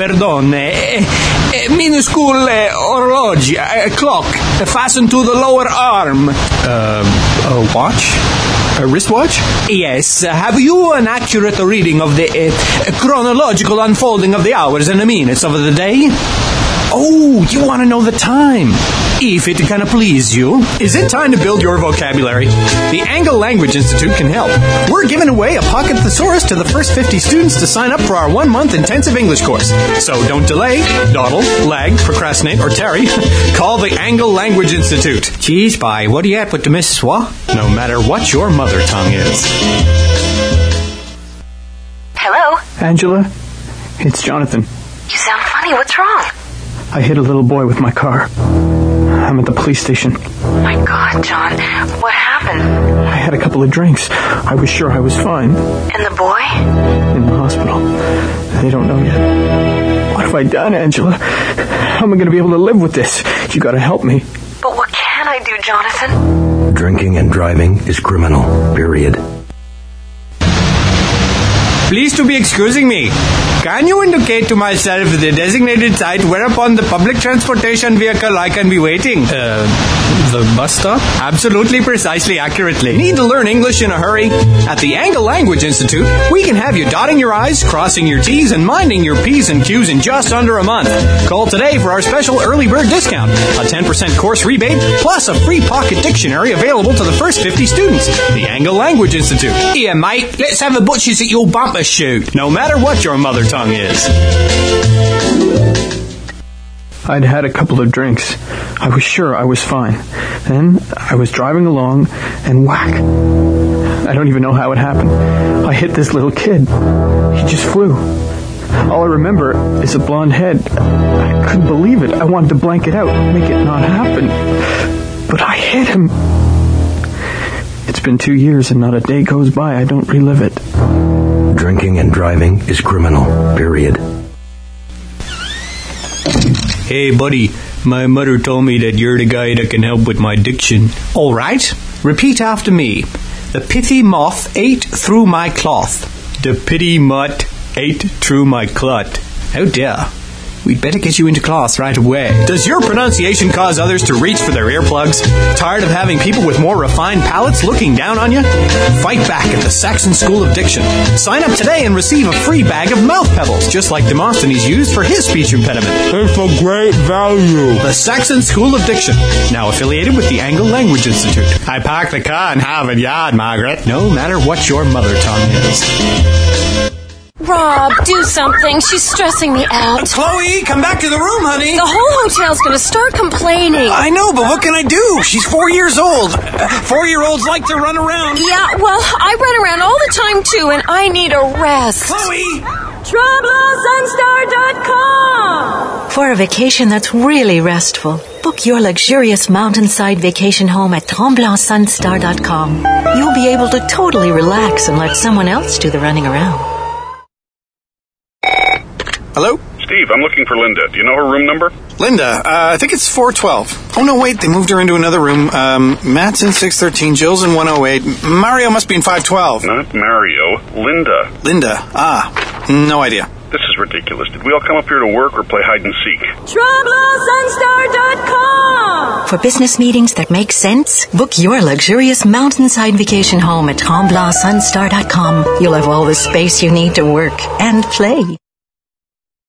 perdon. Minuscule orologi, a clock, fastened to the lower arm. A watch? A wristwatch? Yes. Have you an accurate reading of the chronological unfolding of the hours and the minutes of the day? Oh, you want to know the time? If it can please you. Is it time to build your vocabulary? The Angle Language Institute can help. We're giving away a pocket thesaurus to the first 50 students to sign up for our 1-month intensive English course. So don't delay, dawdle, lag, procrastinate, or tarry. Call the Angle Language Institute. Geez, bye, what are you at with the Mrs. What? No matter what your mother tongue is. Hello? Angela, it's Jonathan. You sound funny. What's wrong? I hit a little boy with my car. I'm at the police station. My God, John. What happened? I had a couple of drinks. I was sure I was fine. And the boy? In the hospital. They don't know yet. What have I done, Angela? How am I going to be able to live with this? You got to help me. But what can I do, Jonathan? Drinking and driving is criminal, period. Please to be excusing me. Can you indicate to myself the designated site whereupon the public transportation vehicle I can be waiting? The bus stop? Absolutely, precisely, accurately. Need to learn English in a hurry? At the Angle Language Institute, we can have you dotting your I's, crossing your T's, and minding your P's and Q's in just under a month. Call today for our special early bird discount, a 10% course rebate, plus a free pocket dictionary available to the first 50 students. The Angle Language Institute. Here, mate, let's have a butcher's at your bumper shoot. No matter what your mother tongue is. I'd had a couple of drinks. I was sure I was fine. Then I was driving along, and whack. I don't even know how it happened. I hit this little kid. He just flew. All I remember is a blonde head. I couldn't believe it. I wanted to blank it out, make it not happen. But I hit him. It's been 2 years, and not a day goes by I don't relive it. Drinking and driving is criminal, period. Hey, buddy, my mother told me that you're the guy that can help with my diction. All right, repeat after me. The pithy moth ate through my cloth. The pity mutt ate through my clut. Oh dear. We'd better get you into class right away. Does your pronunciation cause others to reach for their earplugs? Tired of having people with more refined palates looking down on you? Fight back at the Saxon School of Diction. Sign up today and receive a free bag of mouth pebbles, just like Demosthenes used for his speech impediment. It's a great value. The Saxon School of Diction, now affiliated with the Angle Language Institute. I parked the car in Harvard Yard, Margaret. No matter what your mother tongue is. Rob, do something. She's stressing me out. Chloe, come back to the room, honey. The whole hotel's going to start complaining. I know, but what can I do? She's 4 years old. 4-year-olds like to run around. Yeah, well, I run around all the time, too, and I need a rest. Chloe! TremblaySunStar.com. For a vacation that's really restful, book your luxurious mountainside vacation home at TremblaySunStar.com. You'll be able to totally relax and let someone else do the running around. Hello? Steve, I'm looking for Linda. Do you know her room number? Linda, I think it's 412. Oh, no, wait, they moved her into another room. Matt's in 613, Jill's in 108. Mario must be in 512. Not Mario, Linda. Linda, no idea. This is ridiculous. Did we all come up here to work or play hide and seek? TremblaySunStar.com. For business meetings that make sense, book your luxurious mountainside vacation home at TremblaySunStar.com. You'll have all the space you need to work and play.